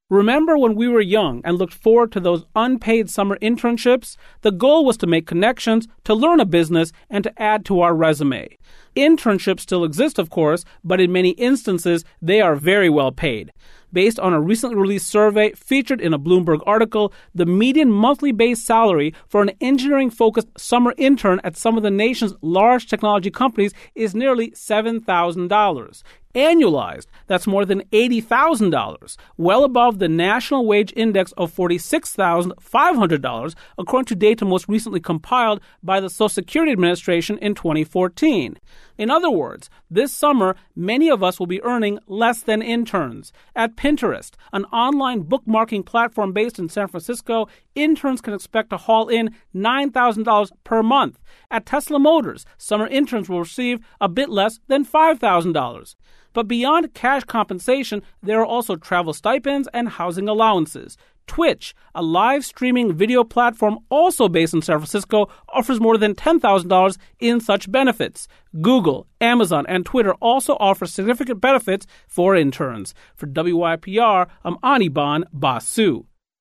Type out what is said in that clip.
Remember when we were young and looked forward to those unpaid summer internships? The goal was to make connections, to learn a business, and to add to our resume. Internships still exist, of course, but in many instances, they are very well paid. Based on a recently released survey featured in a Bloomberg article, the median monthly base salary for an engineering-focused summer intern at some of the nation's large technology companies is nearly $7,000. Annualized, that's more than $80,000, well above the national wage index of $46,500, according to data most recently compiled by the Social Security Administration in 2014. In other words, this summer, many of us will be earning less than interns. At Pinterest, an online bookmarking platform based in San Francisco, interns can expect to haul in $9,000 per month. At Tesla Motors, summer interns will receive a bit less than $5,000. But beyond cash compensation, there are also travel stipends and housing allowances. Twitch, a live streaming video platform also based in San Francisco, offers more than $10,000 in such benefits. Google, Amazon, and Twitter also offer significant benefits for interns. For WYPR, I'm Anirban Basu.